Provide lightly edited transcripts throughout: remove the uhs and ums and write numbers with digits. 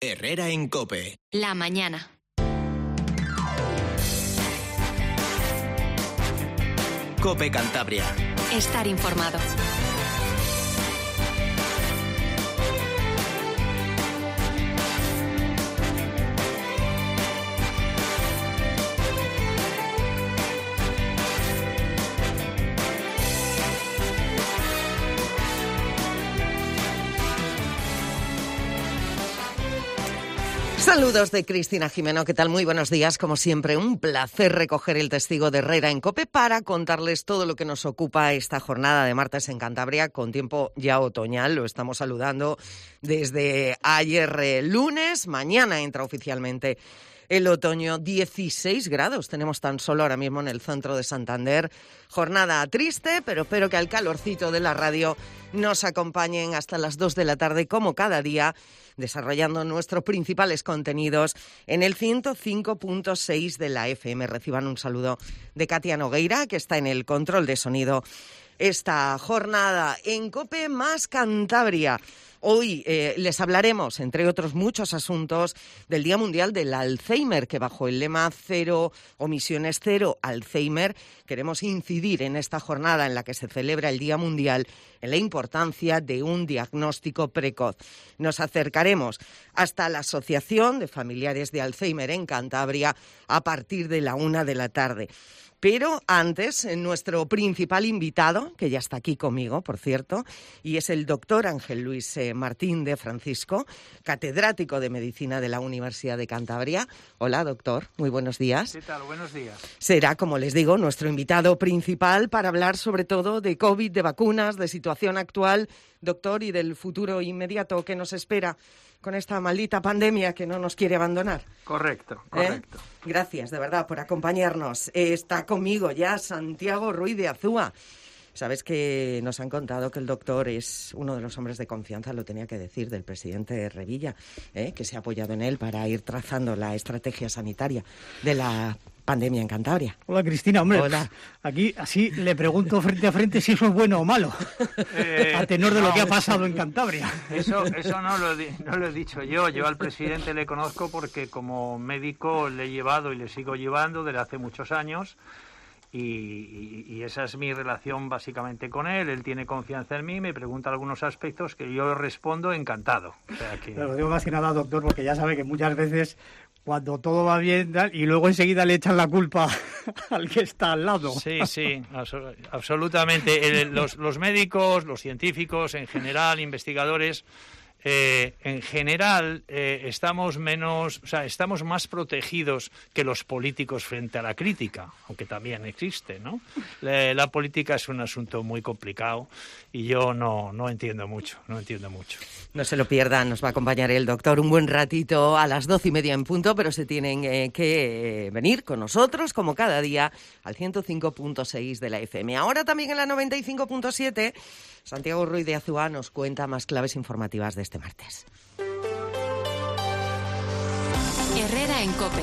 Herrera en COPE. La mañana. COPE Cantabria. Estar informado. Saludos de Cristina Jimeno, ¿qué tal? Muy buenos días. Como siempre, un placer recoger el testigo de Herrera en COPE para contarles todo lo que nos ocupa esta jornada de martes en Cantabria, con tiempo ya otoñal. Lo estamos saludando desde ayer lunes. Mañana entra oficialmente el otoño, 16 grados tenemos tan solo ahora mismo en el centro de Santander. Jornada triste, pero espero que al calorcito de la radio nos acompañen hasta las 2 de la tarde, como cada día, desarrollando nuestros principales contenidos en el 105.6 de la FM. Reciban un saludo de Katia Nogueira, que está en el control de sonido esta jornada en COPE más Cantabria. Hoy les hablaremos, entre otros muchos asuntos, del Día Mundial del Alzheimer, que bajo el lema Cero Omisiones, Cero Alzheimer, queremos incidir en esta jornada en la que se celebra el Día Mundial en la importancia de un diagnóstico precoz. Nos acercaremos hasta la Asociación de Familiares de Alzheimer en Cantabria a partir de la 1 de la tarde. Pero antes, nuestro principal invitado, que ya está aquí conmigo, por cierto, y es el doctor Ángel Luis Martín de Francisco, catedrático de Medicina de la Universidad de Cantabria. Hola, doctor, muy buenos días. ¿Qué tal? Buenos días. Será, como les digo, nuestro invitado principal para hablar sobre todo de COVID, de vacunas, de situación actual, doctor, y del futuro inmediato que nos espera con esta maldita pandemia que no nos quiere abandonar. Correcto. Gracias, de verdad, por acompañarnos. Está conmigo ya Santiago Ruiz de Azúa. Sabes que nos han contado que el doctor es uno de los hombres de confianza, lo tenía que decir, del presidente Revilla, que se ha apoyado en él para ir trazando la estrategia sanitaria de la pandemia en Cantabria. Hola, Cristina, hombre. Hola. Aquí así le pregunto frente a frente si eso es bueno o malo, a tenor de lo que ha pasado en Cantabria. Eso no lo he dicho yo. Yo al presidente le conozco porque como médico le he llevado y le sigo llevando desde hace muchos años. Y esa es mi relación básicamente con él. Él tiene confianza en mí, me pregunta algunos aspectos que yo respondo encantado. O sea que... Lo digo más que nada, doctor, porque ya sabe que muchas veces cuando todo va bien y luego enseguida le echan la culpa al que está al lado. Sí, absolutamente. Los médicos, los científicos en general, investigadores, en general estamos más protegidos que los políticos frente a la crítica, aunque también existe, ¿no? La política es un asunto muy complicado y yo no entiendo mucho. No se lo pierdan, nos va a acompañar el doctor un buen ratito a las 12:30 en punto, pero se tienen que venir con nosotros, como cada día, al 105.6 de la FM. Ahora también en la 95.7, Santiago Ruiz de Azúa nos cuenta más claves informativas de este martes. Herrera en COPE.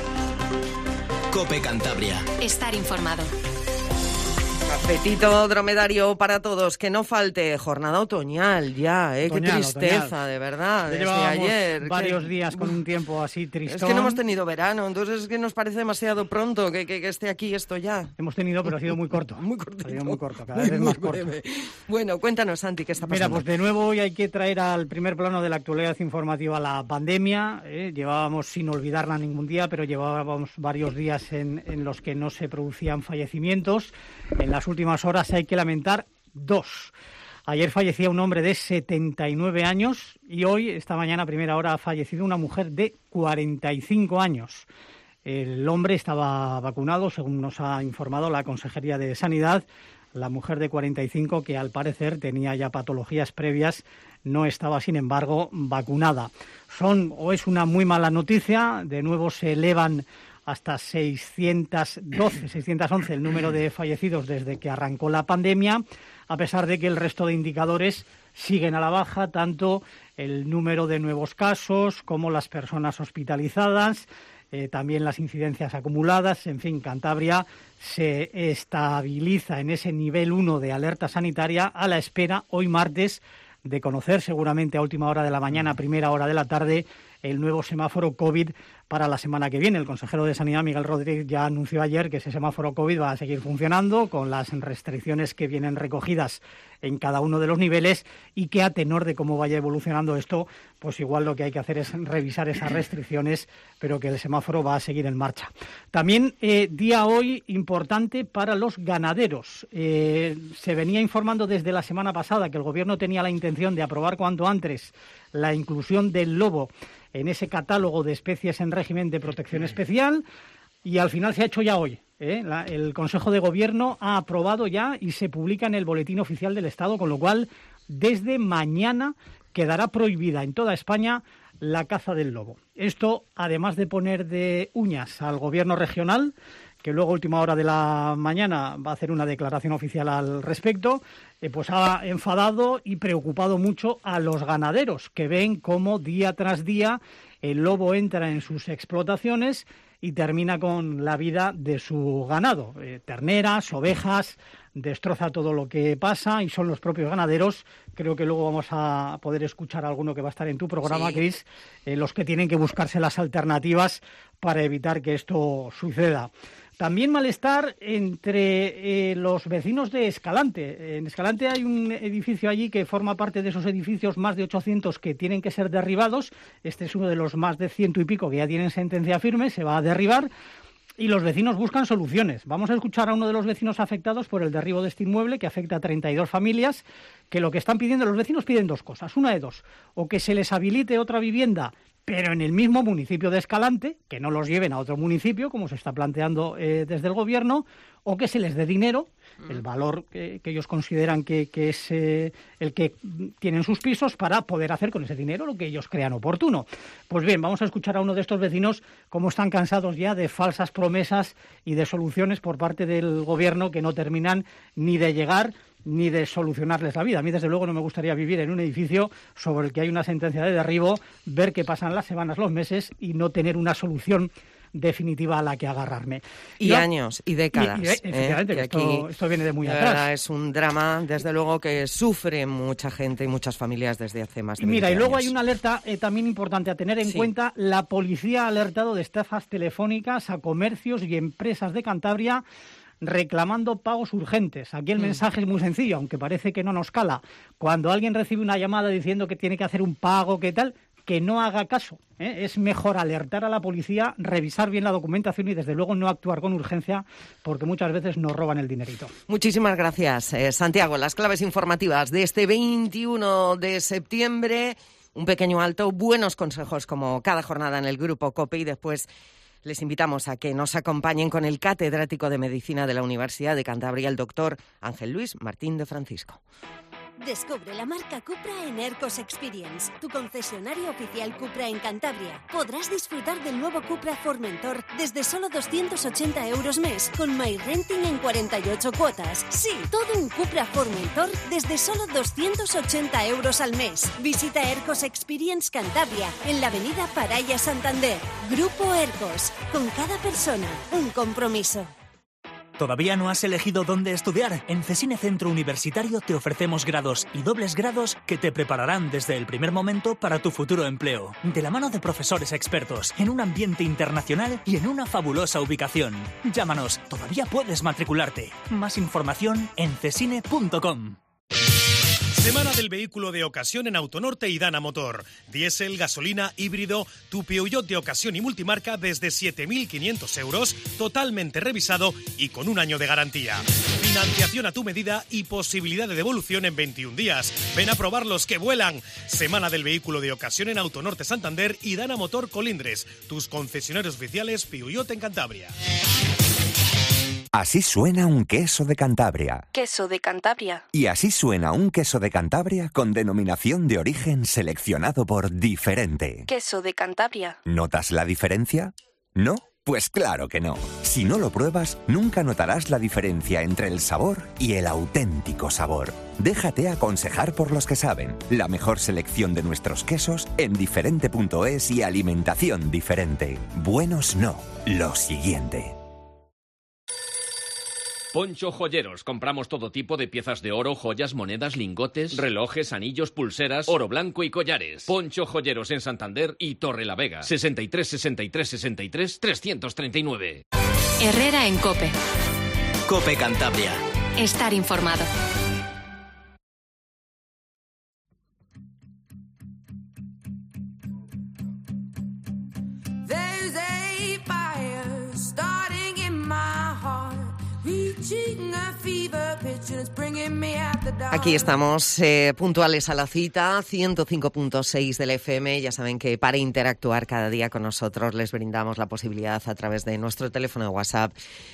COPE Cantabria. Estar informado. Cafetito dromedario para todos, que no falte. Jornada otoñal ya, qué tristeza, de verdad, desde ayer. Varios días con un tiempo así tristón. Es que no hemos tenido verano, entonces es que nos parece demasiado pronto que esté aquí esto ya. Hemos tenido, pero ha sido muy corto. Muy cortito. Ha sido muy corto, cada vez más corto. Bueno, cuéntanos, Santi, ¿qué está pasando? Mira, pues de nuevo hoy hay que traer al primer plano de la actualidad informativa la pandemia. Llevábamos, sin olvidarla ningún día, pero llevábamos varios días en los que no se producían fallecimientos. En las últimas horas hay que lamentar 2. Ayer fallecía un hombre de 79 años y hoy, esta mañana, a primera hora, ha fallecido una mujer de 45 años. El hombre estaba vacunado, según nos ha informado la Consejería de Sanidad. La mujer de 45, que al parecer tenía ya patologías previas, no estaba, sin embargo, vacunada. Es una muy mala noticia. De nuevo se elevan hasta 611 el número de fallecidos desde que arrancó la pandemia, a pesar de que el resto de indicadores siguen a la baja, tanto el número de nuevos casos como las personas hospitalizadas, también las incidencias acumuladas. En fin, Cantabria se estabiliza en ese nivel 1 de alerta sanitaria a la espera, hoy martes, de conocer seguramente a última hora de la mañana, primera hora de la tarde, el nuevo semáforo COVID para la semana que viene. El consejero de Sanidad, Miguel Rodríguez, ya anunció ayer que ese semáforo COVID va a seguir funcionando con las restricciones que vienen recogidas en cada uno de los niveles y que a tenor de cómo vaya evolucionando esto, pues igual lo que hay que hacer es revisar esas restricciones, pero que el semáforo va a seguir en marcha. También día hoy importante para los ganaderos. Se venía informando desde la semana pasada que el Gobierno tenía la intención de aprobar cuanto antes la inclusión del lobo en ese catálogo de especies en régimen de protección especial, y al final se ha hecho ya hoy. El Consejo de Gobierno ha aprobado ya y se publica en el Boletín Oficial del Estado, con lo cual desde mañana quedará prohibida en toda España la caza del lobo. Esto, además de poner de uñas al Gobierno regional, que luego a última hora de la mañana va a hacer una declaración oficial al respecto, pues ha enfadado y preocupado mucho a los ganaderos, que ven cómo día tras día el lobo entra en sus explotaciones y termina con la vida de su ganado. Terneras, ovejas, destroza todo lo que pasa y son los propios ganaderos. Creo que luego vamos a poder escuchar a alguno que va a estar en tu programa, sí, Cris, los que tienen que buscarse las alternativas para evitar que esto suceda. También malestar entre los vecinos de Escalante. En Escalante hay un edificio allí que forma parte de esos edificios, más de 800 que tienen que ser derribados. Este es uno de los más de 100 y pico que ya tienen sentencia firme, se va a derribar. Y los vecinos buscan soluciones. Vamos a escuchar a uno de los vecinos afectados por el derribo de este inmueble, que afecta a 32 familias, que lo que están pidiendo, los vecinos piden dos cosas, una de dos: o que se les habilite otra vivienda, pero en el mismo municipio de Escalante, que no los lleven a otro municipio, como se está planteando desde el Gobierno, o que se les dé dinero, el valor que ellos consideran que es el que tienen sus pisos, para poder hacer con ese dinero lo que ellos crean oportuno. Pues bien, vamos a escuchar a uno de estos vecinos cómo están cansados ya de falsas promesas y de soluciones por parte del Gobierno que no terminan ni de llegar ni de solucionarles la vida. A mí, desde luego, no me gustaría vivir en un edificio sobre el que hay una sentencia de derribo, ver que pasan las semanas, los meses y no tener una solución definitiva a la que agarrarme. Y años y décadas. Efectivamente, que esto viene de muy atrás. Es un drama, desde luego, que sufre mucha gente y muchas familias desde hace más de 20 años. Y luego hay una alerta también importante a tener en cuenta. La policía ha alertado de estafas telefónicas a comercios y empresas de Cantabria reclamando pagos urgentes. Aquí el mensaje es muy sencillo, aunque parece que no nos cala. Cuando alguien recibe una llamada diciendo que tiene que hacer un pago, que tal, que no haga caso. Es mejor alertar a la policía, revisar bien la documentación y, desde luego, no actuar con urgencia, porque muchas veces nos roban el dinerito. Muchísimas gracias, Santiago. Las claves informativas de este 21 de septiembre. Un pequeño alto, buenos consejos como cada jornada en el Grupo COPE, y después les invitamos a que nos acompañen con el catedrático de Medicina de la Universidad de Cantabria, el doctor Ángel Luis Martín de Francisco. Descubre la marca Cupra en Ercos Experience, tu concesionario oficial Cupra en Cantabria. Podrás disfrutar del nuevo Cupra Formentor desde solo 280 euros mes, con MyRenting en 48 cuotas. Sí, todo un Cupra Formentor desde solo 280 euros al mes. Visita Ercos Experience Cantabria, en la avenida Paraya Santander. Grupo Ercos, con cada persona, un compromiso. ¿Todavía no has elegido dónde estudiar? En Cesine Centro Universitario te ofrecemos grados y dobles grados que te prepararán desde el primer momento para tu futuro empleo. De la mano de profesores expertos, en un ambiente internacional y en una fabulosa ubicación. Llámanos, todavía puedes matricularte. Más información en cesine.com. Semana del vehículo de ocasión en Autonorte y Dana Motor. Diésel, gasolina, híbrido, tu Peugeot de ocasión y multimarca desde 7.500 euros, totalmente revisado y con un año de garantía. Financiación a tu medida y posibilidad de devolución en 21 días. Ven a probar los que vuelan. Semana del vehículo de ocasión en Autonorte Santander y Dana Motor Colindres, tus concesionarios oficiales Peugeot en Cantabria. Así suena un queso de Cantabria. Queso de Cantabria. Y así suena un queso de Cantabria con denominación de origen seleccionado por Diferente. Queso de Cantabria. ¿Notas la diferencia? ¿No? Pues claro que no. Si no lo pruebas, nunca notarás la diferencia entre el sabor y el auténtico sabor. Déjate aconsejar por los que saben. La mejor selección de nuestros quesos en diferente.es y alimentación diferente. Buenos no, lo siguiente. Poncho Joyeros. Compramos todo tipo de piezas de oro, joyas, monedas, lingotes, relojes, anillos, pulseras, oro blanco y collares. Poncho Joyeros en Santander y Torrelavega. 63 63 63 339. Herrera en COPE. COPE Cantabria. Estar informado. Aquí estamos puntuales a la cita, 105.6 del FM. Ya saben que para interactuar cada día con nosotros les brindamos la posibilidad a través de nuestro teléfono de WhatsApp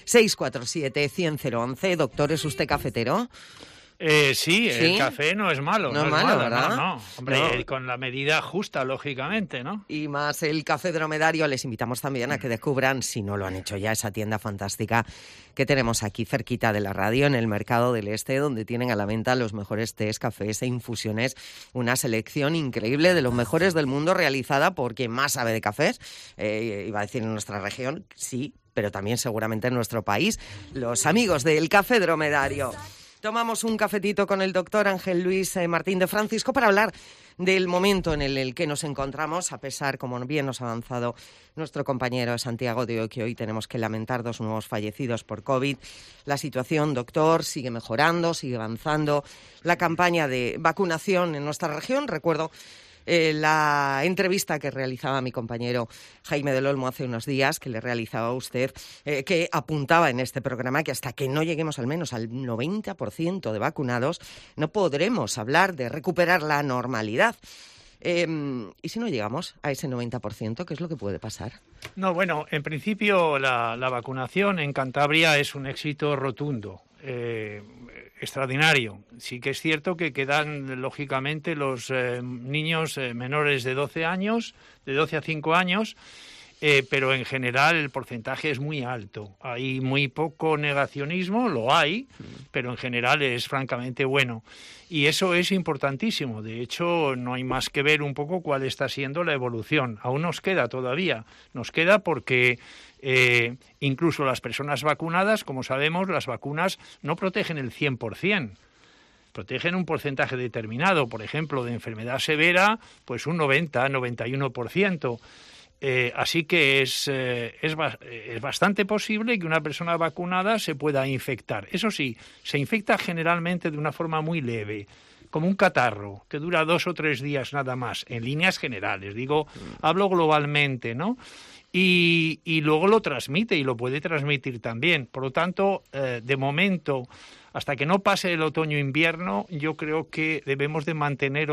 647-100-11. Doctor, ¿es usted cafetero? Sí, el café no es malo. No es malo, ¿verdad? No. Hombre, con la medida justa, lógicamente, ¿no? Y más el Café Dromedario. Les invitamos también a que descubran, si no lo han hecho ya, esa tienda fantástica que tenemos aquí cerquita de la radio, en el Mercado del Este, donde tienen a la venta los mejores tés, cafés e infusiones. Una selección increíble de los mejores del mundo, realizada por quien más sabe de cafés. Iba a decir en nuestra región, sí, pero también seguramente en nuestro país. Los amigos del Café Dromedario. Tomamos un cafetito con el doctor Ángel Luis Martín de Francisco para hablar del momento en el que nos encontramos, a pesar, como bien nos ha avanzado nuestro compañero Santiago de que hoy tenemos que lamentar 2 nuevos fallecidos por COVID. La situación, doctor, sigue mejorando, sigue avanzando. La campaña de vacunación en nuestra región, recuerdo la entrevista que realizaba mi compañero Jaime del Olmo hace unos días, que le realizaba a usted, que apuntaba en este programa que hasta que no lleguemos al menos al 90% de vacunados, no podremos hablar de recuperar la normalidad. ¿Y si no llegamos a ese 90%, qué es lo que puede pasar? No, bueno, en principio la vacunación en Cantabria es un éxito rotundo. Extraordinario. Sí que es cierto que quedan, lógicamente, los niños menores de 12 años, de 12 a 5 años, pero en general el porcentaje es muy alto. Hay muy poco negacionismo, lo hay, pero en general es francamente bueno. Y eso es importantísimo. De hecho, no hay más que ver un poco cuál está siendo la evolución. Aún nos queda todavía. Nos queda porque incluso las personas vacunadas, como sabemos, las vacunas no protegen el 100%. Protegen un porcentaje determinado. Por ejemplo, de enfermedad severa, pues un 90-91%. Así que es bastante posible que una persona vacunada se pueda infectar. Eso sí, se infecta generalmente de una forma muy leve, como un catarro, que dura 2 o 3 días nada más, en líneas generales. Hablo globalmente, ¿no? Y luego lo transmite y lo puede transmitir también. Por lo tanto, de momento, hasta que no pase el otoño-invierno, yo creo que debemos de mantener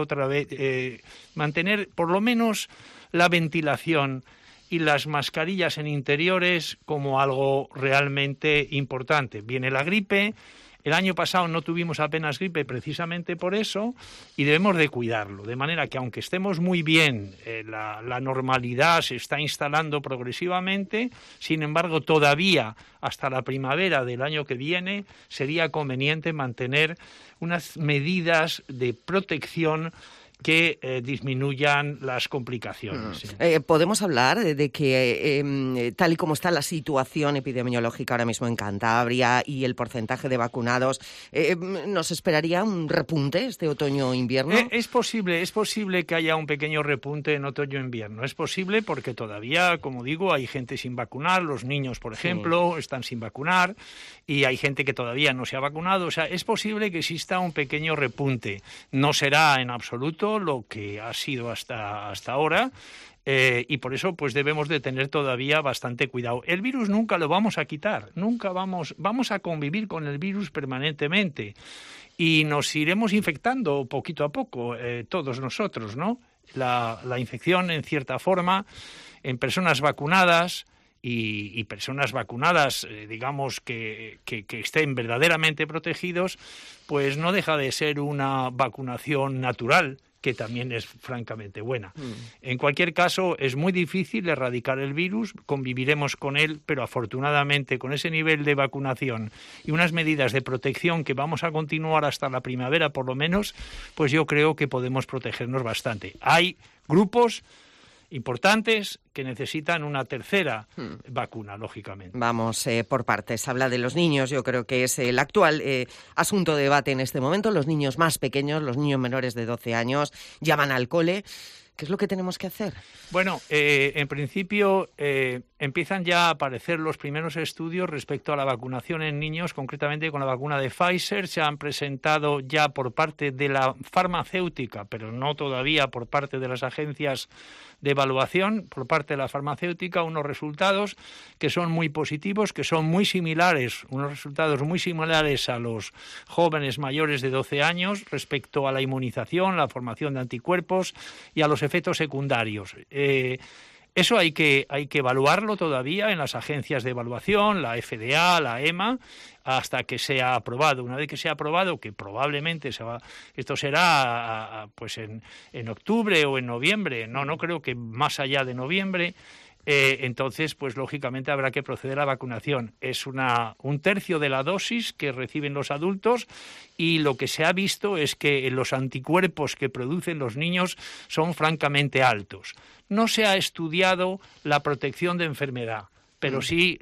mantener por lo menos la ventilación y las mascarillas en interiores como algo realmente importante. Viene la gripe. El año pasado no tuvimos apenas gripe precisamente por eso y debemos de cuidarlo. De manera que aunque estemos muy bien, la normalidad se está instalando progresivamente, sin embargo todavía hasta la primavera del año que viene sería conveniente mantener unas medidas de protección que disminuyan las complicaciones. Podemos hablar de que, tal y como está la situación epidemiológica ahora mismo en Cantabria y el porcentaje de vacunados, ¿nos esperaría un repunte este otoño-invierno? Es posible que haya un pequeño repunte en otoño-invierno. Es posible porque todavía, como digo, hay gente sin vacunar. Los niños, por ejemplo, están sin vacunar y hay gente que todavía no se ha vacunado. O sea, es posible que exista un pequeño repunte. No será en absoluto lo que ha sido hasta ahora, y por eso pues debemos de tener todavía bastante cuidado. El virus nunca lo vamos a quitar, nunca vamos a convivir con el virus permanentemente y nos iremos infectando poquito a poco, todos nosotros, ¿no? La infección, en cierta forma, en personas vacunadas y personas vacunadas, digamos, que estén verdaderamente protegidos, pues no deja de ser una vacunación natural, que también es francamente buena. En cualquier caso, es muy difícil erradicar el virus, conviviremos con él, pero afortunadamente con ese nivel de vacunación y unas medidas de protección que vamos a continuar hasta la primavera por lo menos, pues yo creo que podemos protegernos bastante. Hay grupos importantes que necesitan una tercera vacuna, lógicamente. Vamos por partes. Habla de los niños, yo creo que es el actual asunto de debate en este momento. Los niños más pequeños, los niños menores de 12 años, llaman al cole. ¿Qué es lo que tenemos que hacer? Bueno, en principio empiezan ya a aparecer los primeros estudios respecto a la vacunación en niños, concretamente con la vacuna de Pfizer. Se han presentado ya por parte de la farmacéutica, pero no todavía por parte de las agencias de evaluación, por parte de la farmacéutica, unos resultados que son muy positivos, que son muy similares, unos resultados muy similares a los jóvenes mayores de 12 años respecto a la inmunización, la formación de anticuerpos y a los efectos secundarios. Eso hay que evaluarlo todavía en las agencias de evaluación, la FDA, la EMA, hasta que sea aprobado. Una vez que sea aprobado, que probablemente esto será pues en octubre o en noviembre, no creo que más allá de noviembre, entonces pues lógicamente habrá que proceder a la vacunación. Es un tercio de la dosis que reciben los adultos y lo que se ha visto es que los anticuerpos que producen los niños son francamente altos. No se ha estudiado la protección de enfermedad, pero sí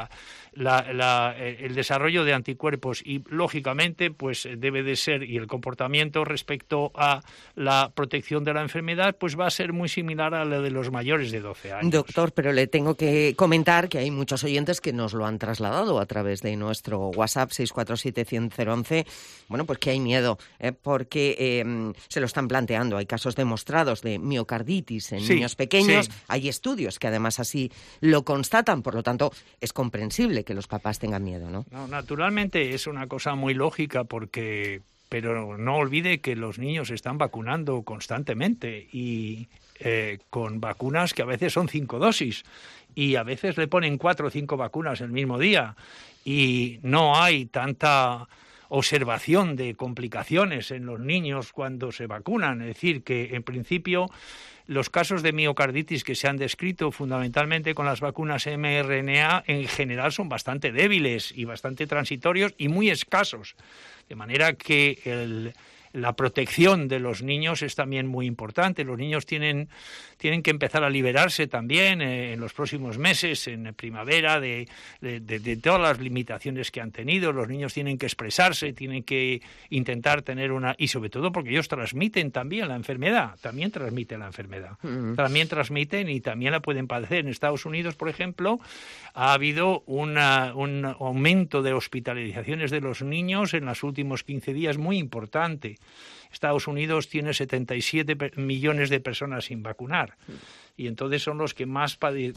el desarrollo de anticuerpos y, lógicamente, pues debe de ser, y el comportamiento respecto a la protección de la enfermedad, pues va a ser muy similar a la de los mayores de 12 años. Doctor, pero le tengo que comentar que hay muchos oyentes que nos lo han trasladado a través de nuestro WhatsApp 647-100-011. Bueno, pues que hay miedo, porque se lo están planteando. Hay casos demostrados de miocarditis en niños pequeños. Sí. Hay estudios que además así lo constatan, por lo tanto es comprensible que los papás tengan miedo, ¿no? No, naturalmente es una cosa muy lógica pero no olvide que los niños se están vacunando constantemente y con vacunas que a veces son 5 dosis y a veces le ponen 4 o 5 vacunas el mismo día y no hay tanta observación de complicaciones en los niños cuando se vacunan. Es decir, que en principio los casos de miocarditis que se han descrito fundamentalmente con las vacunas mRNA en general son bastante débiles y bastante transitorios y muy escasos. De manera que la protección de los niños es también muy importante. Los niños tienen que empezar a liberarse también en los próximos meses, en primavera, de todas las limitaciones que han tenido. Los niños tienen que expresarse, tienen que intentar tener y sobre todo porque ellos transmiten también la enfermedad, también transmiten la enfermedad. También transmiten y también la pueden padecer. En Estados Unidos, por ejemplo, ha habido un aumento de hospitalizaciones de los niños en los últimos 15 días muy importante. Estados Unidos tiene 77 millones de personas sin vacunar y entonces son los que más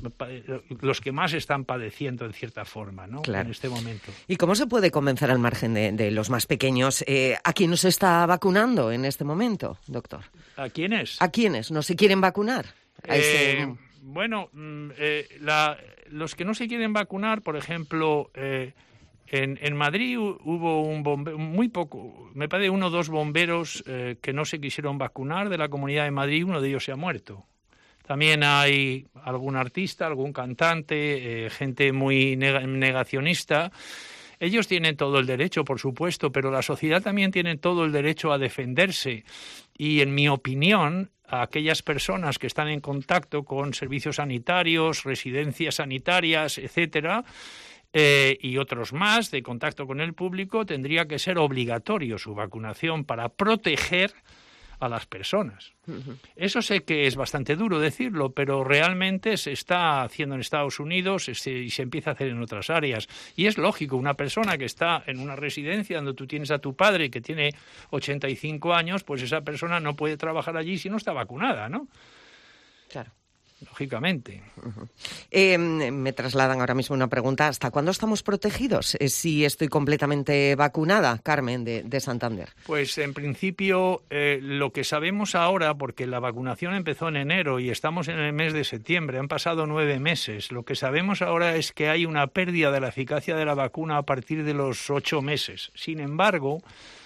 están padeciendo en cierta forma, ¿no? Claro. En este momento. ¿Y cómo se puede convencer al margen de los más pequeños a quién no se está vacunando en este momento, doctor? ¿A quiénes? ¿A quiénes no se quieren vacunar? Bueno, los que no se quieren vacunar, por ejemplo, en Madrid hubo un bombero, muy poco, me parece 1 o 2 bomberos que no se quisieron vacunar de la Comunidad de Madrid, uno de ellos se ha muerto. También hay algún artista, algún cantante, gente muy negacionista. Ellos tienen todo el derecho, por supuesto, pero la sociedad también tiene todo el derecho a defenderse. Y, en mi opinión, a aquellas personas que están en contacto con servicios sanitarios, residencias sanitarias, etcétera, y otros más de contacto con el público, tendría que ser obligatorio su vacunación para proteger a las personas. Eso sé que es bastante duro decirlo, pero realmente se está haciendo en Estados Unidos y se empieza a hacer en otras áreas. Y es lógico, una persona que está en una residencia donde tú tienes a tu padre que tiene 85 años, pues esa persona no puede trabajar allí si no está vacunada, ¿no? Claro. Lógicamente. Me trasladan ahora mismo una pregunta. ¿Hasta cuándo estamos protegidos si estoy completamente vacunada, Carmen, de Santander? Pues en principio lo que sabemos ahora, porque la vacunación empezó en enero y estamos en el mes de septiembre, han pasado 9 meses, lo que sabemos ahora es que hay una pérdida de la eficacia de la vacuna a partir de los 8 meses. Sin embargo,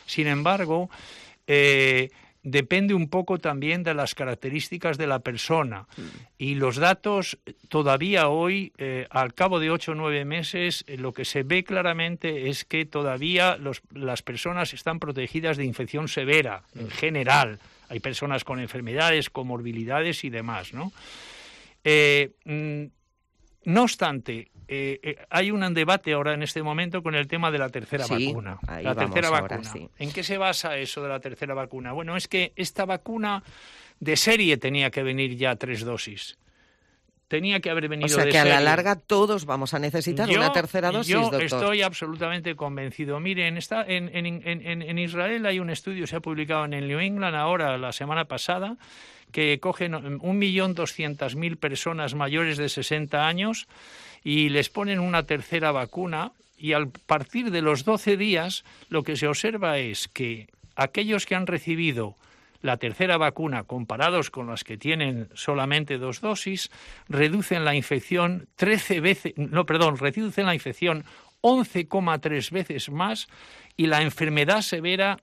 depende un poco también de las características de la persona. Y los datos todavía hoy, al cabo de 8 o 9 meses, lo que se ve claramente es que todavía las personas están protegidas de infección severa, en general. Hay personas con enfermedades, comorbilidades y demás, ¿no? No obstante, hay un debate ahora en este momento con el tema de la tercera vacuna. La tercera vacuna. Sí. ¿En qué se basa eso de la tercera vacuna? Bueno, es que esta vacuna de serie tenía que venir ya 3 dosis. Tenía que haber venido de serie. O sea que a la larga todos vamos a necesitar una tercera dosis, doctor. Yo estoy absolutamente convencido. Miren, en Israel hay un estudio, se ha publicado en el New England ahora, la semana pasada, que cogen 1.200.000 personas mayores de 60 años y les ponen una tercera vacuna, y a partir de los 12 días lo que se observa es que aquellos que han recibido la tercera vacuna, comparados con las que tienen solamente 2 dosis, reducen la infección reducen la infección 11,3 veces más y la enfermedad severa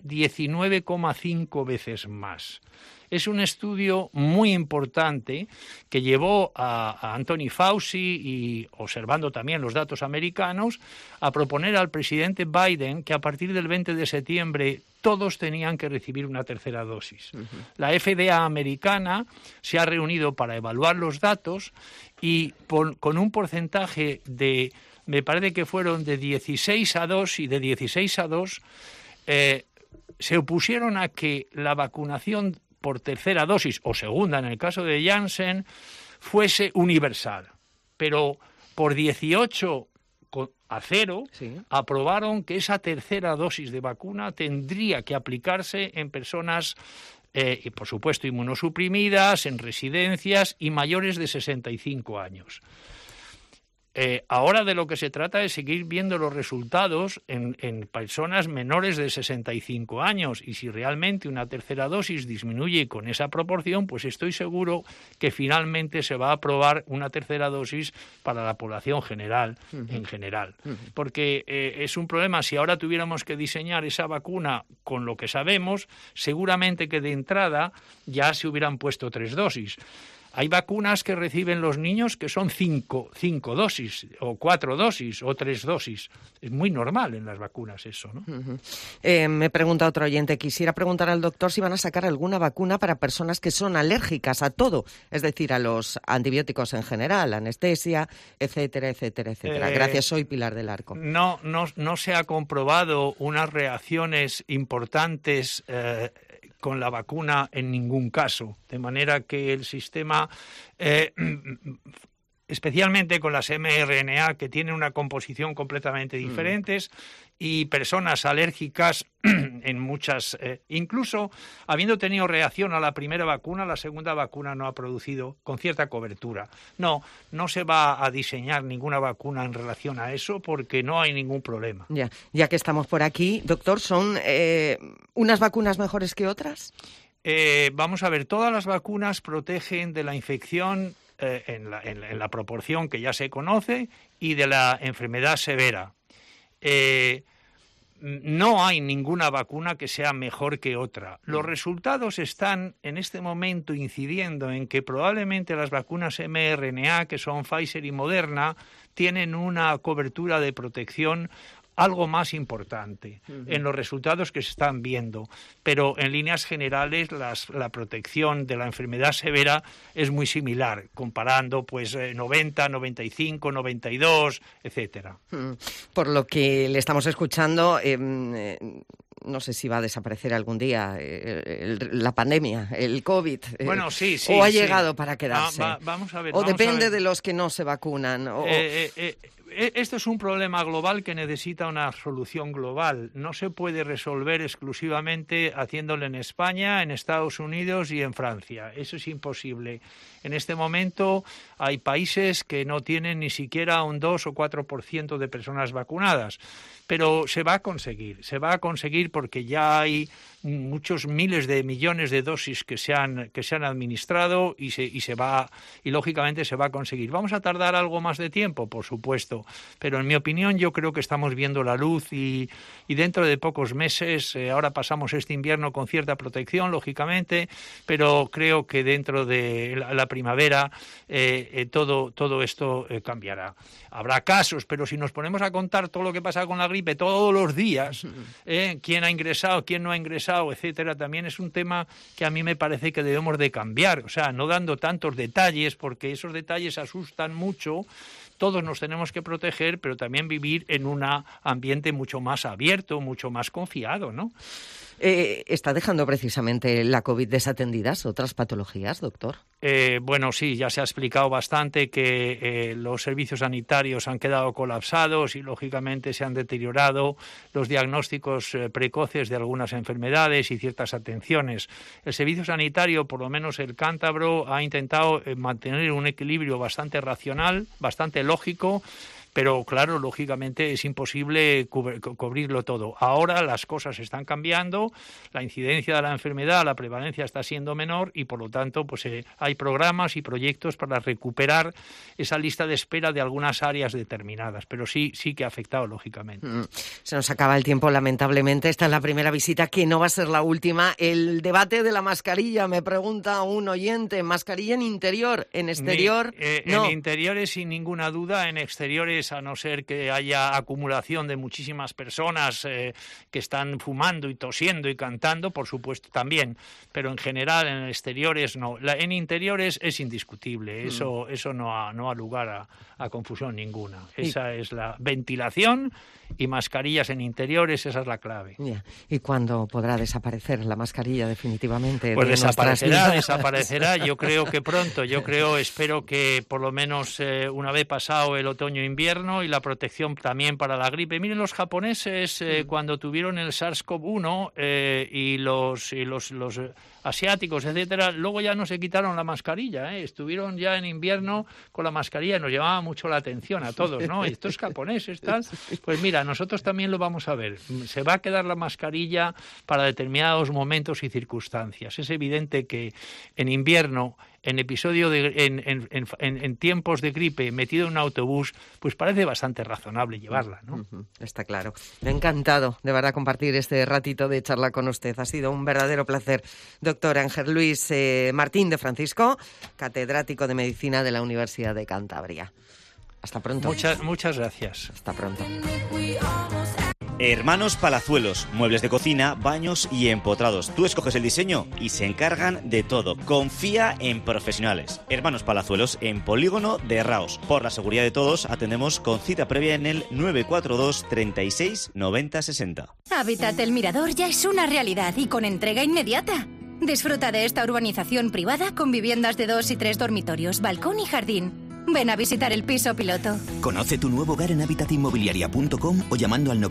19,5 veces más. Es un estudio muy importante que llevó a Anthony Fauci, y observando también los datos americanos, a proponer al presidente Biden que a partir del 20 de septiembre todos tenían que recibir una tercera dosis. La FDA americana se ha reunido para evaluar los datos y con un porcentaje de, me parece que fueron de 16 a 2 y de 16 a 2, se opusieron a que la vacunación por tercera dosis o segunda, en el caso de Janssen, fuese universal. Pero por 18 a 0 aprobaron que esa tercera dosis de vacuna tendría que aplicarse en personas, y por supuesto inmunosuprimidas, en residencias y mayores de 65 años. Ahora de lo que se trata es seguir viendo los resultados en personas menores de 65 años, y si realmente una tercera dosis disminuye con esa proporción, pues estoy seguro que finalmente se va a aprobar una tercera dosis para la población general, en general. Porque es un problema, si ahora tuviéramos que diseñar esa vacuna con lo que sabemos, seguramente que de entrada ya se hubieran puesto 3 dosis. Hay vacunas que reciben los niños que son 5 dosis, o 4 dosis, o 3 dosis. Es muy normal en las vacunas eso, ¿no? Me pregunta otro oyente, quisiera preguntar al doctor si van a sacar alguna vacuna para personas que son alérgicas a todo, es decir, a los antibióticos en general, anestesia, etcétera, etcétera, etcétera. Gracias, soy Pilar del Arco. No se ha comprobado unas reacciones importantes con la vacuna en ningún caso, de manera que el sistema, especialmente con las mRNA, que tienen una composición completamente diferentes, y personas alérgicas en muchas, incluso habiendo tenido reacción a la primera vacuna, la segunda vacuna no ha producido con cierta cobertura. No se va a diseñar ninguna vacuna en relación a eso porque no hay ningún problema. Ya que estamos por aquí, doctor, ¿son unas vacunas mejores que otras? Vamos a ver, todas las vacunas protegen de la infección en la proporción que ya se conoce y de la enfermedad severa. No hay ninguna vacuna que sea mejor que otra. Los resultados están en este momento incidiendo en que probablemente las vacunas mRNA, que son Pfizer y Moderna, tienen una cobertura de protección algo más importante en los resultados que se están viendo, pero en líneas generales la protección de la enfermedad severa es muy similar, comparando pues 90, 95, 92, etcétera. Por lo que le estamos escuchando, no sé si va a desaparecer algún día la pandemia, el COVID. Bueno, sí. O ha llegado para quedarse. Vamos a ver. O depende de los que no se vacunan. Esto es un problema global que necesita una solución global. No se puede resolver exclusivamente haciéndolo en España, en Estados Unidos y en Francia. Eso es imposible. En este momento hay países que no tienen ni siquiera un 2 o 4% de personas vacunadas. Pero se va a conseguir porque ya hay muchos miles de millones de dosis que se han administrado y lógicamente se va a conseguir. ¿Vamos a tardar algo más de tiempo? Por supuesto, pero en mi opinión yo creo que estamos viendo la luz y dentro de pocos meses, ahora pasamos este invierno con cierta protección, lógicamente, pero creo que dentro de la primavera todo esto cambiará. Habrá casos, pero si nos ponemos a contar todo lo que pasa con la gripe todos los días, quién ha ingresado, quién no ha ingresado, etcétera, también es un tema que a mí me parece que debemos de cambiar, o sea, no dando tantos detalles, porque esos detalles asustan mucho. Todos nos tenemos que proteger, pero también vivir en un ambiente mucho más abierto, mucho más confiado, ¿no? ¿Está dejando precisamente la COVID desatendidas otras patologías, doctor? Bueno, sí, ya se ha explicado bastante que los servicios sanitarios han quedado colapsados y, lógicamente, se han deteriorado los diagnósticos precoces de algunas enfermedades y ciertas atenciones. El servicio sanitario, por lo menos el cántabro, ha intentado mantener un equilibrio bastante racional, bastante lógico, pero claro, lógicamente es imposible cubrirlo todo. Ahora las cosas están cambiando, la incidencia de la enfermedad, la prevalencia está siendo menor y por lo tanto pues hay programas y proyectos para recuperar esa lista de espera de algunas áreas determinadas, pero sí que ha afectado lógicamente. Se nos acaba el tiempo, lamentablemente. Esta es la primera visita, que no va a ser la última. El debate de la mascarilla, me pregunta un oyente, ¿mascarilla en interior, en exterior? No. En interiores sin ninguna duda, en exteriores a no ser que haya acumulación de muchísimas personas que están fumando y tosiendo y cantando, por supuesto también, pero en general en exteriores no. En interiores es indiscutible, eso no ha lugar a confusión ninguna. Esa es la ventilación y mascarillas en interiores, esa es la clave. ¿Y cuándo podrá desaparecer la mascarilla definitivamente? Pues desaparecerá, yo creo que pronto, espero que por lo menos una vez pasado el otoño-invierno y la protección también para la gripe. Miren, los japoneses cuando tuvieron el SARS-CoV-1 y los asiáticos, etcétera, luego ya no se quitaron la mascarilla, estuvieron ya en invierno con la mascarilla, nos llamaba mucho la atención a todos, ¿no? Estos japoneses, tal. Pues mira, nosotros también lo vamos a ver. Se va a quedar la mascarilla para determinados momentos y circunstancias. Es evidente que en invierno, en tiempos de gripe, metido en un autobús, pues parece bastante razonable llevarla, ¿no? Está claro. Me ha encantado, de verdad, compartir este ratito de charla con usted. Ha sido un verdadero placer. Doctor Ángel Luis Martín de Francisco, catedrático de Medicina de la Universidad de Cantabria. Hasta pronto. Muchas gracias. Hasta pronto. Hermanos Palazuelos, muebles de cocina, baños y empotrados. Tú escoges el diseño y se encargan de todo. Confía en profesionales. Hermanos Palazuelos en Polígono de Raos. Por la seguridad de todos, atendemos con cita previa en el 942 36 90 60. Hábitat El Mirador ya es una realidad y con entrega inmediata. Disfruta de esta urbanización privada con viviendas de 2 y 3 dormitorios, balcón y jardín. Ven a visitar el piso piloto. Conoce tu nuevo hogar en habitatinmobiliaria.com o llamando al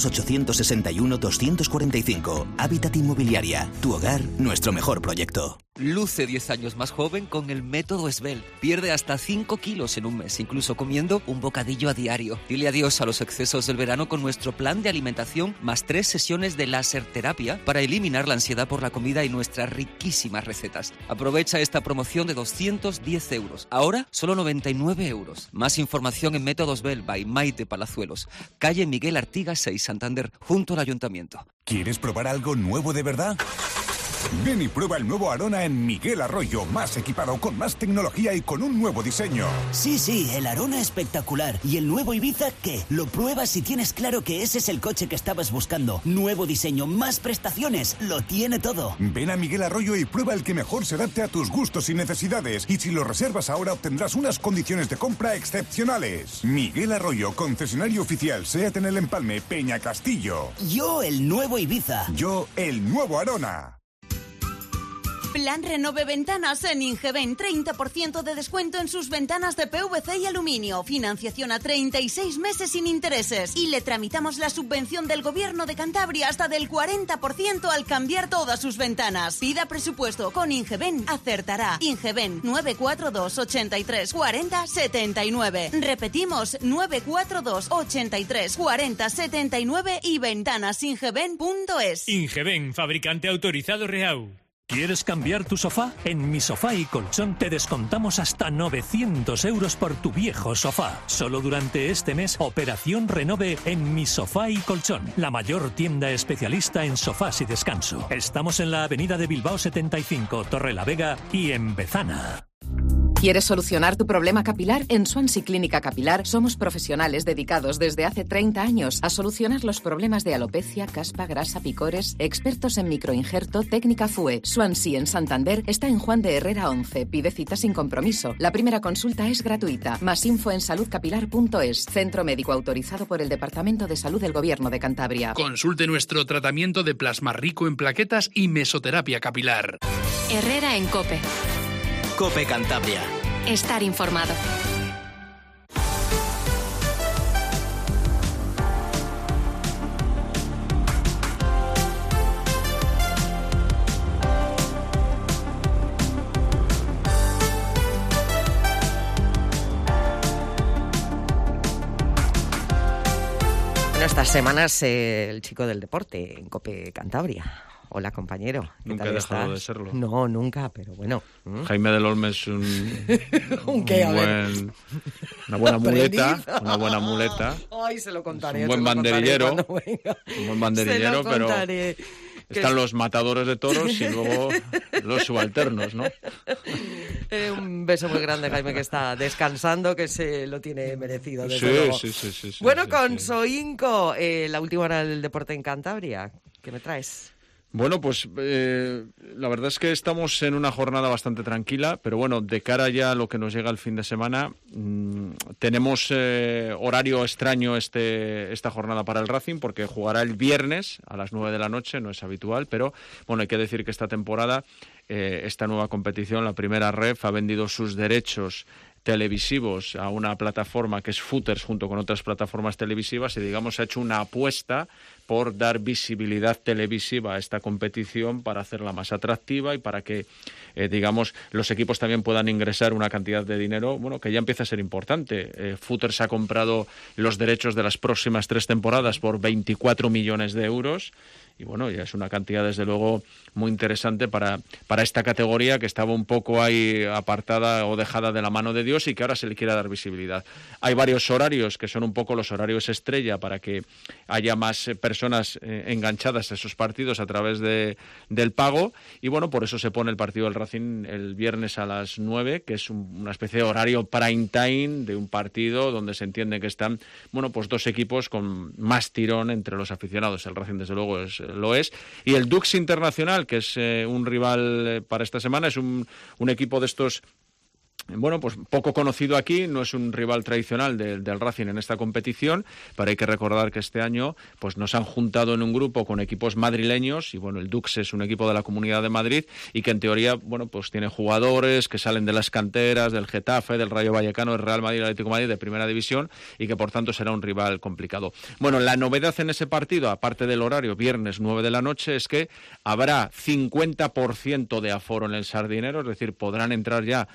900-861-245. Hábitat Inmobiliaria. Tu hogar, nuestro mejor proyecto. Luce 10 años más joven con el método Esbel. Pierde hasta 5 kilos en un mes, incluso comiendo un bocadillo a diario. Dile adiós a los excesos del verano con nuestro plan de alimentación más 3 sesiones de láser terapia para eliminar la ansiedad por la comida y nuestras riquísimas recetas. Aprovecha esta promoción de 210 euros. Ahora, solo 99 euros. Más información en Método Esbel by Maite Palazuelos. Calle Miguel Artigas 6, Santander, junto al Ayuntamiento. ¿Quieres probar algo nuevo de verdad? Ven y prueba el nuevo Arona en Miguel Arroyo, más equipado, con más tecnología y con un nuevo diseño. Sí, el Arona espectacular. ¿Y el nuevo Ibiza qué? Lo pruebas y tienes claro que ese es el coche que estabas buscando. Nuevo diseño, más prestaciones, lo tiene todo. Ven a Miguel Arroyo y prueba el que mejor se adapte a tus gustos y necesidades. Y si lo reservas ahora obtendrás unas condiciones de compra excepcionales. Miguel Arroyo, concesionario oficial SEAT en El Empalme, Peña Castillo. Yo el nuevo Ibiza. Yo el nuevo Arona. Plan Renove Ventanas en Ingeben. 30% de descuento en sus ventanas de PVC y aluminio. Financiación a 36 meses sin intereses. Y le tramitamos la subvención del Gobierno de Cantabria hasta del 40% al cambiar todas sus ventanas. Pida presupuesto. Con Ingeben acertará. Ingeben 942 83 40 79. Repetimos, 942 83 40 79 y ventanasingeben.es. Ingeben, fabricante autorizado Reau. ¿Quieres cambiar tu sofá? En Mi Sofá y Colchón te descontamos hasta 900 euros por tu viejo sofá. Solo durante este mes, Operación Renove en Mi Sofá y Colchón, la mayor tienda especialista en sofás y descanso. Estamos en la avenida de Bilbao 75, Torrelavega y en Bezana. ¿Quieres solucionar tu problema capilar? En Swansea Clínica Capilar somos profesionales dedicados desde hace 30 años a solucionar los problemas de alopecia, caspa, grasa, picores, expertos en microinjerto, técnica FUE. Swansea en Santander está en Juan de Herrera 11. Pide cita sin compromiso. La primera consulta es gratuita. Más info en saludcapilar.es. Centro médico autorizado por el Departamento de Salud del Gobierno de Cantabria. Consulte nuestro tratamiento de plasma rico en plaquetas y mesoterapia capilar. Herrera en COPE. COPE Cantabria. Estar informado. Bueno, estas semanas el chico del deporte en COPE Cantabria. Hola, compañero. Nunca he dejado de serlo. No, nunca, pero bueno. Jaime del Olmo es una buena muleta. Ay, se lo contaré. Un buen banderillero. Un buen banderillero, pero están los matadores de toros y luego los subalternos, ¿no? Un beso muy grande, Jaime, que está descansando, que se lo tiene merecido, desde luego. Sí. Bueno, con Soinco, la última hora del deporte en Cantabria. ¿Qué me traes? Bueno, pues la verdad es que estamos en una jornada bastante tranquila, pero bueno, de cara ya a lo que nos llega el fin de semana, tenemos horario extraño esta jornada para el Racing, porque jugará el viernes a las 9 de la noche, no es habitual, pero bueno, hay que decir que esta temporada, esta nueva competición, la primera ref, ha vendido sus derechos televisivos a una plataforma que es Footers junto con otras plataformas televisivas y digamos ha hecho una apuesta por dar visibilidad televisiva a esta competición para hacerla más atractiva y para que digamos los equipos también puedan ingresar una cantidad de dinero bueno que ya empieza a ser importante. Footers ha comprado los derechos de las próximas 3 temporadas por 24 millones de euros y bueno, ya es una cantidad desde luego muy interesante para esta categoría que estaba un poco ahí apartada o dejada de la mano de Dios y que ahora se le quiere dar visibilidad. Hay varios horarios que son un poco los horarios estrella para que haya más personas enganchadas a esos partidos a través del pago y bueno, por eso se pone el partido del Racing el viernes a las 9, que es una especie de horario prime time de un partido donde se entiende que están, bueno, pues 2 equipos con más tirón entre los aficionados. El Racing desde luego lo es. Y el Dux Internacional, que es un rival para esta semana, es un equipo de estos bueno, pues poco conocido aquí, no es un rival tradicional del Racing en esta competición, pero hay que recordar que este año pues nos han juntado en un grupo con equipos madrileños y bueno, el Dux es un equipo de la Comunidad de Madrid y que en teoría, bueno, pues tiene jugadores que salen de las canteras, del Getafe, del Rayo Vallecano, del Real Madrid, del Atlético de Madrid de primera división y que por tanto será un rival complicado. Bueno, la novedad en ese partido, aparte del horario, viernes 9 de la noche, es que habrá 50% de aforo en el Sardinero, es decir, podrán entrar ya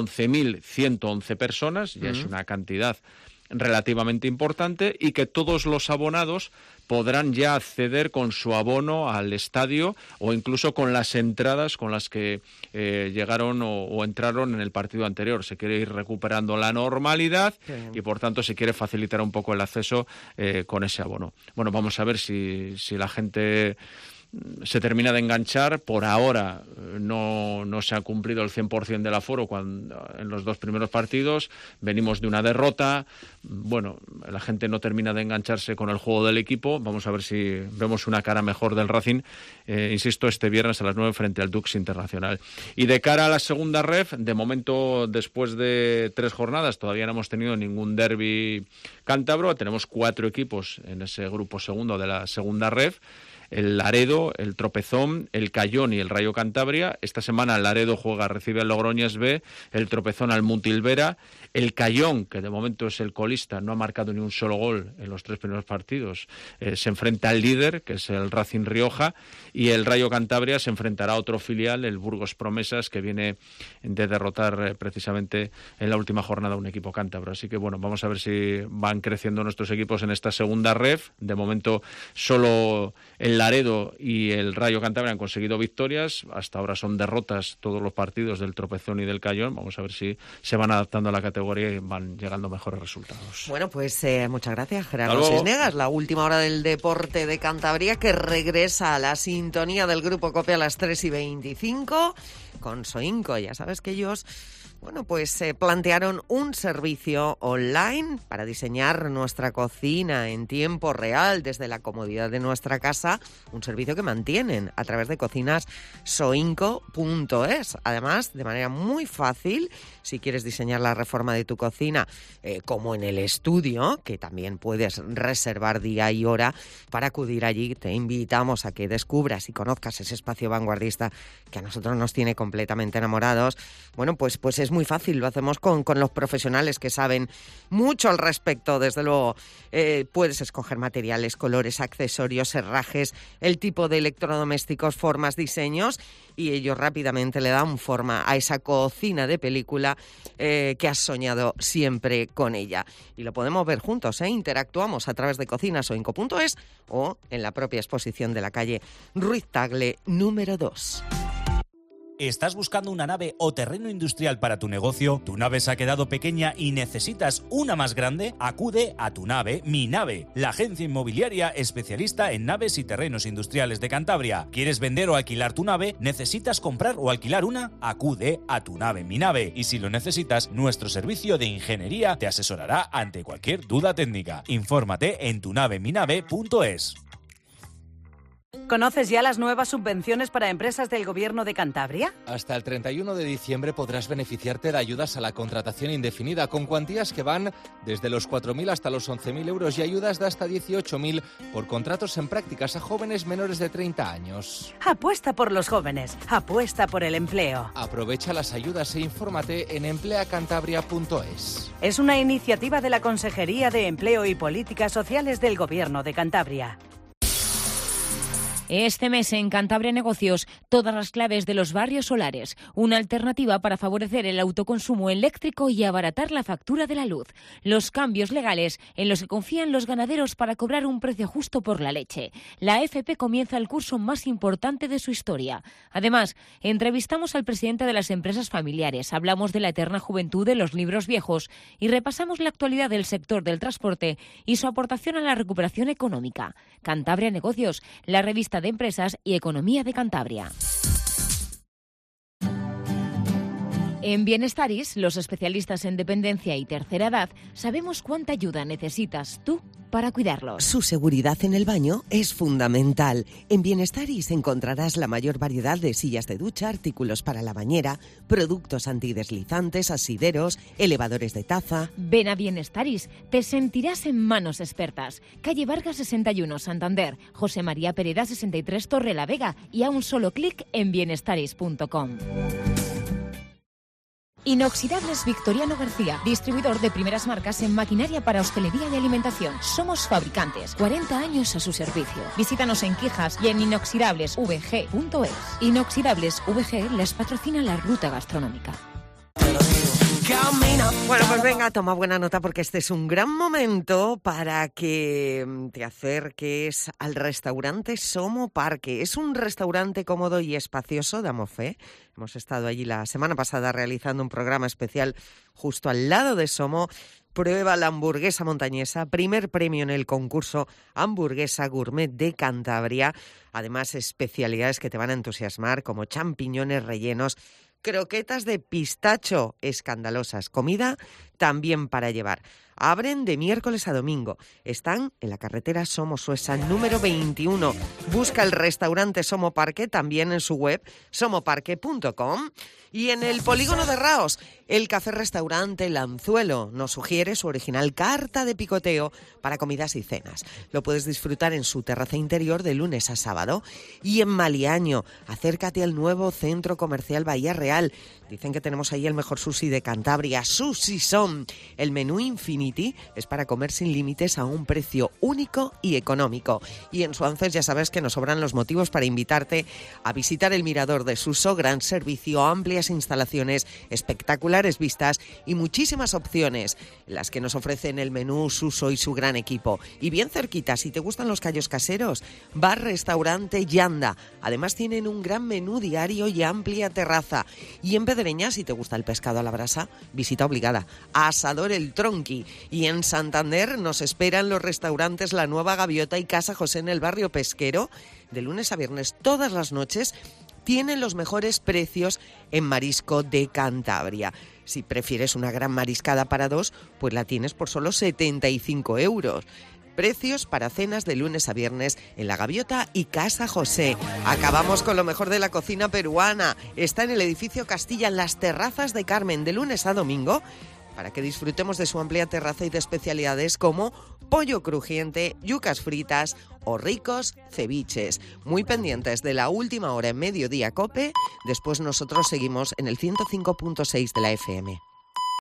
11.111 personas, ya es una cantidad relativamente importante, y que todos los abonados podrán ya acceder con su abono al estadio o incluso con las entradas con las que llegaron o entraron en el partido anterior. Se quiere ir recuperando la normalidad y por tanto se quiere facilitar un poco el acceso con ese abono. Bueno, vamos a ver si la gente se termina de enganchar. Por ahora no se ha cumplido el 100% del aforo en los 2 primeros partidos. Venimos de una derrota. Bueno, la gente no termina de engancharse con el juego del equipo. Vamos a ver si vemos una cara mejor del Racing, insisto, este viernes a las 9 frente al Dux Internacional. Y de cara a la segunda ref, de momento, después de 3 jornadas, todavía no hemos tenido ningún derbi cántabro. Tenemos 4 equipos en ese grupo segundo de la segunda ref. El Laredo, el Tropezón, el Cayón y el Rayo Cantabria. Esta semana el Laredo recibe al Logroñés B, el Tropezón al Mutilvera, el Cayón, que de momento es el colista, no ha marcado ni un solo gol en los 3 primeros partidos, se enfrenta al líder, que es el Racing Rioja, y el Rayo Cantabria se enfrentará a otro filial, el Burgos Promesas, que viene de derrotar precisamente en la última jornada a un equipo cántabro. Así que bueno, vamos a ver si van creciendo nuestros equipos en esta segunda ref. De momento solo el Laredo y el Rayo Cantabria han conseguido victorias. Hasta ahora son derrotas todos los partidos del Tropezón y del Cayón. Vamos a ver si se van adaptando a la categoría y van llegando mejores resultados. Bueno, pues muchas gracias, Gerardo Cisnegas. La última hora del deporte de Cantabria, que regresa a la sintonía del Grupo COPE a las 3:25 con Soinco. Ya sabes que ellos... Bueno, pues plantearon un servicio online para diseñar nuestra cocina en tiempo real desde la comodidad de nuestra casa, un servicio que mantienen a través de cocinassoinco.es. Además, de manera muy fácil, si quieres diseñar la reforma de tu cocina, como en el estudio, que también puedes reservar día y hora para acudir allí. Te invitamos a que descubras y conozcas ese espacio vanguardista que a nosotros nos tiene completamente enamorados. Bueno, pues es muy fácil, lo hacemos con los profesionales que saben mucho al respecto. Desde luego, puedes escoger materiales, colores, accesorios, herrajes, el tipo de electrodomésticos, formas, diseños, y ellos rápidamente le dan forma a esa cocina de película que has soñado siempre con ella. Y lo podemos ver juntos, interactuamos a través de cocinassoinco.es o en la propia exposición de la calle Ruiz Tagle número 2. ¿Estás buscando una nave o terreno industrial para tu negocio? ¿Tu nave se ha quedado pequeña y necesitas una más grande? Acude a Tu Nave, Mi Nave, la agencia inmobiliaria especialista en naves y terrenos industriales de Cantabria. ¿Quieres vender o alquilar tu nave? ¿Necesitas comprar o alquilar una? Acude a Tu Nave, Mi Nave. Y si lo necesitas, nuestro servicio de ingeniería te asesorará ante cualquier duda técnica. Infórmate en tunaveminave.es. ¿Conoces ya las nuevas subvenciones para empresas del Gobierno de Cantabria? Hasta el 31 de diciembre podrás beneficiarte de ayudas a la contratación indefinida con cuantías que van desde los 4.000 hasta los 11.000 euros y ayudas de hasta 18.000 por contratos en prácticas a jóvenes menores de 30 años. Apuesta por los jóvenes, apuesta por el empleo. Aprovecha las ayudas e infórmate en empleacantabria.es. Es una iniciativa de la Consejería de Empleo y Políticas Sociales del Gobierno de Cantabria. Este mes en Cantabria Negocios, todas las claves de los barrios solares, una alternativa para favorecer el autoconsumo eléctrico y abaratar la factura de la luz. Los cambios legales en los que confían los ganaderos para cobrar un precio justo por la leche. La FP comienza el curso más importante de su historia. Además, entrevistamos al presidente de las empresas familiares, hablamos de la eterna juventud de los libros viejos y repasamos la actualidad del sector del transporte y su aportación a la recuperación económica. Cantabria Negocios, la revista de Empresas y Economía de Cantabria. En Bienestaris, los especialistas en dependencia y tercera edad, sabemos cuánta ayuda necesitas tú para cuidarlos. Su seguridad en el baño es fundamental. En Bienestaris encontrarás la mayor variedad de sillas de ducha, artículos para la bañera, productos antideslizantes, asideros, elevadores de taza. Ven a Bienestaris, te sentirás en manos expertas. Calle Vargas 61, Santander, José María Pereda 63, Torrelavega y a un solo clic en bienestaris.com. Inoxidables Victoriano García, distribuidor de primeras marcas en maquinaria para hostelería y alimentación. Somos fabricantes, 40 años a su servicio. Visítanos en Quijas y en inoxidablesvg.es. Inoxidables VG les patrocina la ruta gastronómica. Bueno, pues venga, toma buena nota porque este es un gran momento para que te acerques al restaurante Somo Parque. Es un restaurante cómodo y espacioso, damos fe. Hemos estado allí la semana pasada realizando un programa especial justo al lado de Somo. Prueba la hamburguesa montañesa, primer premio en el concurso Hamburguesa Gourmet de Cantabria. Además, especialidades que te van a entusiasmar como champiñones rellenos, croquetas de pistacho escandalosas, comida también para llevar. Abren de miércoles a domingo. Están en la carretera Somosuesa número 21. Busca el restaurante Somo Parque también en su web somoparque.com. Y en el polígono de Raos, el café-restaurante El Anzuelo nos sugiere su original carta de picoteo para comidas y cenas. Lo puedes disfrutar en su terraza interior de lunes a sábado. Y en Maliaño, acércate al nuevo centro comercial Bahía Real. Dicen que tenemos ahí el mejor sushi de Cantabria. Sushi Son, el menú infinito Infinity es para comer sin límites a un precio único y económico. Y en Suances ya sabes que nos sobran los motivos para invitarte a visitar el Mirador de Suso, gran servicio, amplias instalaciones, espectaculares vistas y muchísimas opciones, las que nos ofrecen el menú Suso y su gran equipo. Y bien cerquita, si te gustan los callos caseros, bar, restaurante Yanda. Además tienen un gran menú diario y amplia terraza. Y en Pedreña, si te gusta el pescado a la brasa, visita obligada a Asador El Tronqui. Y en Santander nos esperan los restaurantes La Nueva Gaviota y Casa José en el barrio pesquero. De lunes a viernes, todas las noches, tienen los mejores precios en marisco de Cantabria. Si prefieres una gran mariscada para dos, pues la tienes por solo 75 euros. Precios para cenas de lunes a viernes en La Gaviota y Casa José. Acabamos con lo mejor de la cocina peruana. Está en el edificio Castilla, en las terrazas de Carmen, de lunes a domingo, para que disfrutemos de su amplia terraza y de especialidades como pollo crujiente, yucas fritas o ricos ceviches. Muy pendientes de la última hora en Mediodía COPE. Después nosotros seguimos en el 105.6 de la FM.